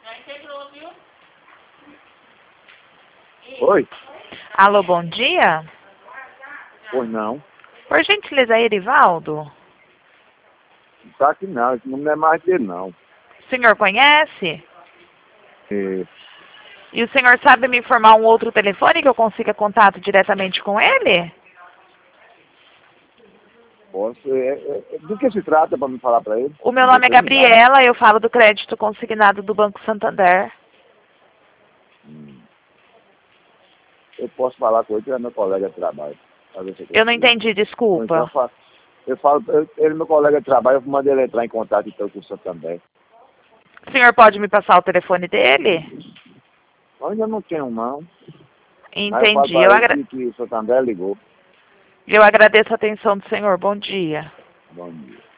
Oi? Alô, bom dia? Pois não. Por gentileza, Erivaldo? Não tá aqui não, esse número não é mais dele não. O senhor conhece? É, E o senhor sabe me informar um outro telefone que eu consiga contato diretamente com ele? do que se trata para me falar para ele? O meu nome é Gabriela, eu falo do crédito consignado do Banco Santander. Eu posso falar com ele, que é meu colega de trabalho. Pra ver se Eu não consigo. entendi, Ou então desculpa. ele é meu colega de trabalho, eu mandei ele entrar em contato então com o Santander. O senhor pode me passar o telefone dele? Eu ainda não tenho não. Mas eu falo Entendi. para ele que o Santander ligou. Eu agradeço a atenção do senhor. Bom dia. Bom dia.